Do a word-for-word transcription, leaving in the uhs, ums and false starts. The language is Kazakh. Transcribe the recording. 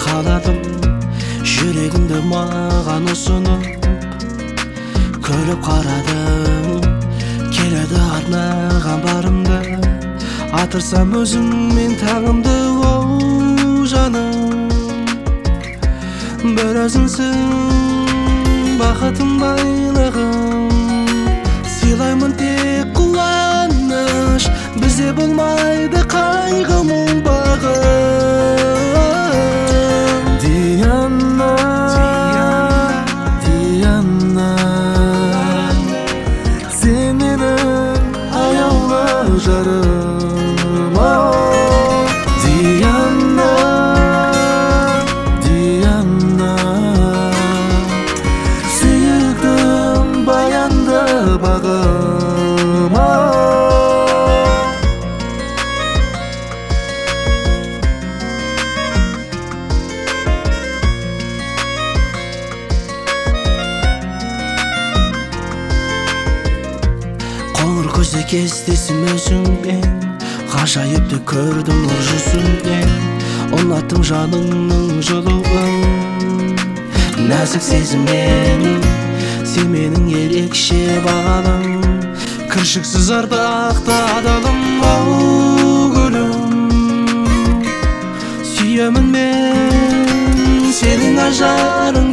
кааладым, жүрегимди маған ұсынып көрүп карадым. Келеді арнаған барымды, атырсам өзім мен таңымды. Оу жаным, бір өзіңсің бақытым, байлығым. Сыйлаймын тек қуаныш, бізде болмайды қайғы мұң бағым. Диана, Диана, сен менің аяулы жарым. Оу Диана, Диана, сүйіктім баянды бағым. Қоңыр көзді кездесім өзіңмен, ғажайыпты көрдім нұр жүзіңнен. Ұнаттым жаныңның жылуын, нәзік сезіммен. Сен менің ерекше бағалым, кіршіксіз ардақты адалым. Оу гүлім, сүйемін мен сенің ажарың.